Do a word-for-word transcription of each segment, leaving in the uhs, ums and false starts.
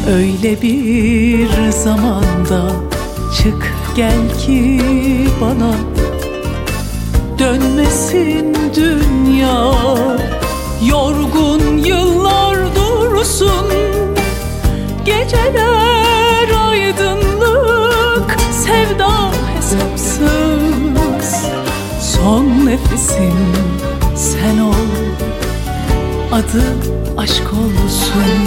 Öyle bir zamanda çık gel ki bana dönmesin dünya. Yorgun yıllar dursun, geceler aydınlık, sevda hesapsız. Son nefesim sen ol, adı aşk olsun.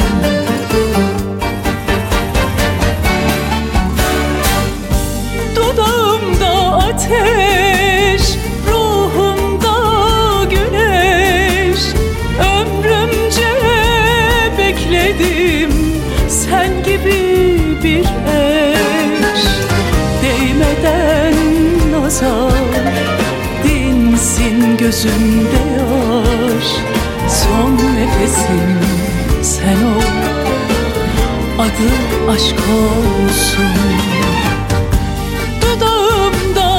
Dudağımda ateş, ruhumda güneş. Ömrümce bekledim sen gibi bir eş. Değmeden nazar, dinsin gözümde yaş. Son nefesim sen ol, adı aşk olsun. Dudağımda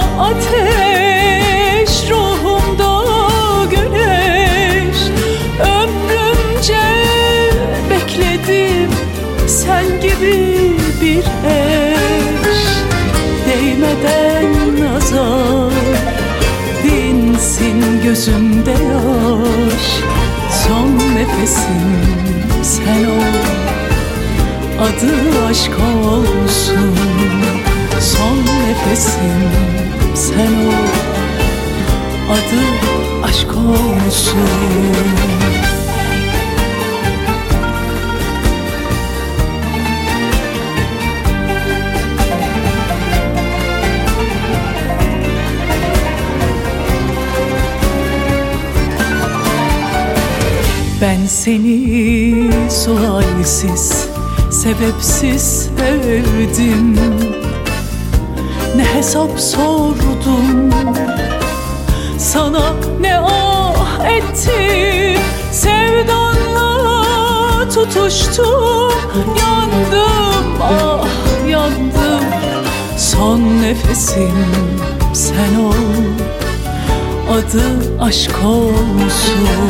ateş, ruhumda güneş. Ömrümce bekledim sen gibi bir eş. Değmeden nazar, dinsin gözümde yaş. Son nefesim sen ol, adı aşk olsun. Son nefesim sen ol, adı aşk olsun. Ben seni sualsiz, sebepsiz sevdim. Ne hesap sordum, sana ne ah ettim. Sevdanla tutuştum, yandım ah yandım. Son nefesim sen ol, adı aşk olsun.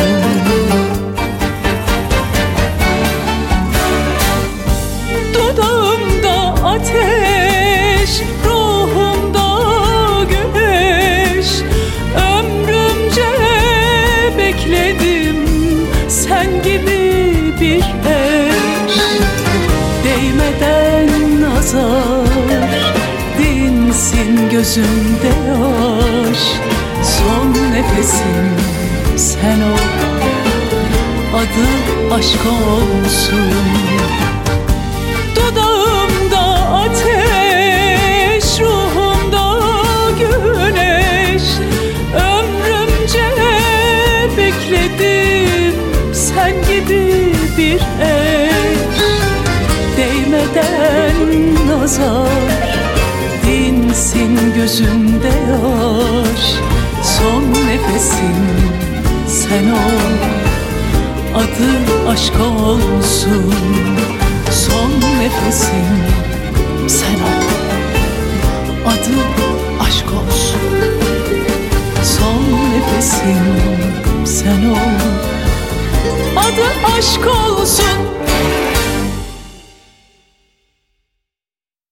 Dudağımda ateş, ruhumda güneş. Ömrümce bekledim sen gibi bir eş. Değmeden nazar, dinsin gözümde yaş. Son nefesim sen ol, adı aşk olsun. Dudağımda ateş, ruhumda güneş. Ömrümce bekledim sen gibi bir eş. Değmeden nazar, dinsin gözümde yaş. Son nefesim sen ol, adı aşk olsun. Son nefesim sen ol, adı aşk olsun. Son nefesim sen ol, adı aşk olsun.